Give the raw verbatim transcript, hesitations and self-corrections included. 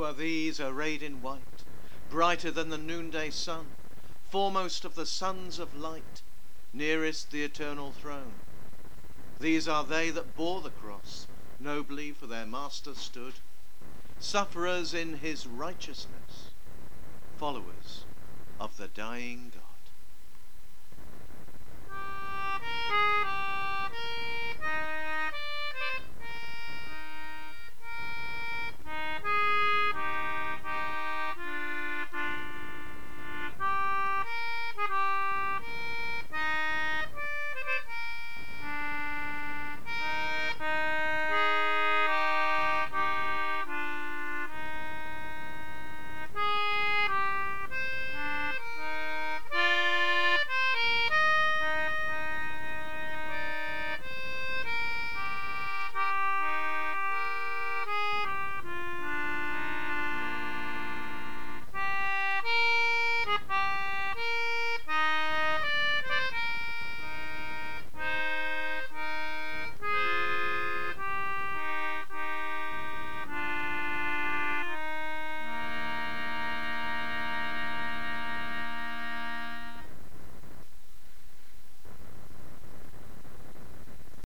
Who are these arrayed in white, brighter than the noonday sun, foremost of the sons of light, nearest the eternal throne? These are they that bore the cross, nobly for their master stood, sufferers in his righteousness, followers of the dying God.